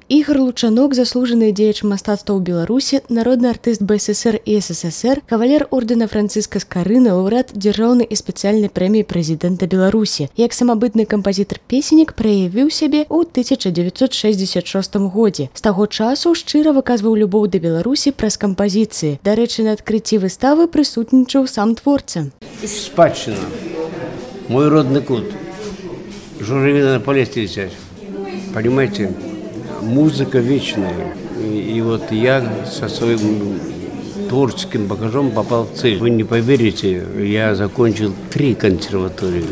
Ігор Лучанок, заслужаны дзеяч мастацтва ў Беларусі, народны артыст БССР і СССР, кавалер ордэна Францыска Скарыны, лаўрэат дзяржаўнай і спецыяльнай прэміі прэзідэнта Беларусі. Як самабытны кампазітар-песеннік праявіў сябе ў 1966 годзе. З таго часу шчыра выказваў любоў да Беларусі праз кампазіцыі. Дарэчы, на адкрыцці выставы прысутнічаў сам творца. Спадщина. Мой родный кут. Журавлины на Полесье летят. Понимаете, музыка вечная. И вот я со своим творческим багажом попал в цель. Вы не поверите, я закончил 3 консерватории.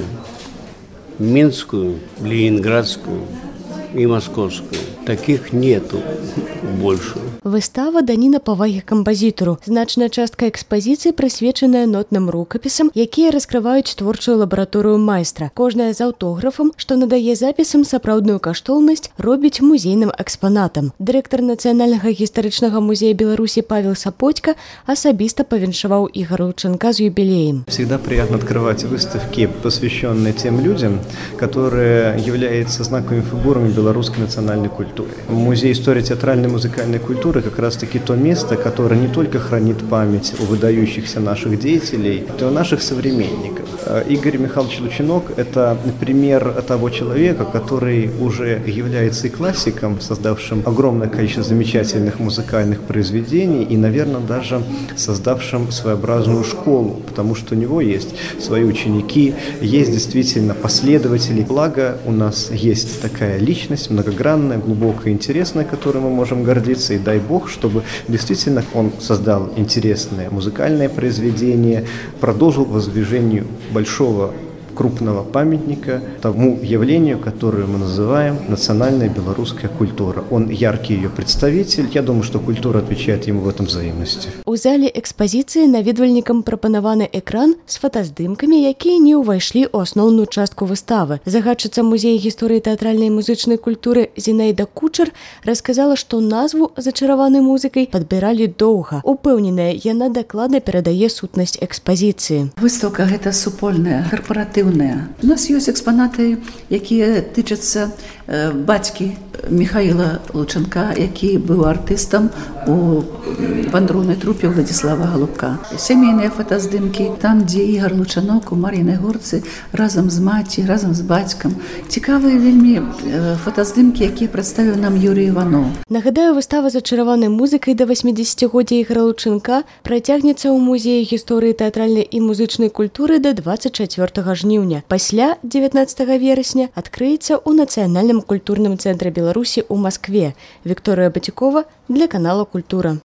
Минскую, Ленинградскую и Московскую. Таких нету больше. Выстава даніна павагі кампазітару. Значная частка экспазіцыі прысвечаная нотным рукапісам, якія раскрываюць творчую лабараторыю майстра. Кожная з аўтографам, што надае запісам сапраўдную каштоўнасць, робіць музейным экспанатам. Дырэктар Нацыянальнага гістарычнага музея Беларусі Павел Сапотька асабіста павіншаваў Ігора Лучанка з юбілеем. Всегда приятно открывать выставки, посвященные тем людям, которые являются знаковыми фигурами белорусской национальной культуры. Музей истории театральной и музыкальной культуры как раз-таки то место, которое не только хранит память о выдающихся наших деятелей, но и о наших современниках. Игорь Михайлович Лучанок – это пример того человека, который уже является и классиком, создавшим огромное количество замечательных музыкальных произведений и, наверное, даже создавшим своеобразную школу, потому что у него есть свои ученики, есть действительно последователи. Благо, у нас есть такая личность, многогранная, глубокая, интересная, которой мы можем гордиться, и дай Бог, чтобы действительно он создал интересное музыкальное произведение, продолжил воздвижению большого крупного памятника тому явлению, которое мы называем национальная белорусская культура. Он яркий ее представитель. Я думаю, что культура отвечает ему в этом взаимности. У зале экспазіцыі наведвальнікам прапанаваны экран з фотаздымкамі, якія не ўвайшлі ў асноўную частку выставы. Загадчыца музея гісторыі тэатральнай і музычнай культуры Зінаіда Кучар расказала, што назву «Зачараванай музыкай» падбіралі доўга. Упэўненая, яна дакладна перадае сутнасць экспазіцыі. Выставка гэта супольная, карпаратыўная. У нас ёсць экспанаты, якія тычацца бацькі Михаіла Лучанка, які быў артыстам у вандроўнай трупе Владзіслава Галубка. Сямейныя фотаздымкі, там, дзе Ігор Лучанок у Мар'інай горцы разам з маці, разам з бацькам. Цікавыя вельмі фотаздымкі, якія прадставіў нам Юрій Іванов. Нагадаю, выстава «Зачараванай музыкай» да 80-годдзя Ігора Лучанка працягнецца ў музеі гісторыі тэатральнай і музычнай культуры да 24 жніўня. Пасля 19 верасня адкрыецца ў Нацыянальным культурным цэнтры Беларусі ў Маскве. Вікторыя Батюкова для канала «Культура».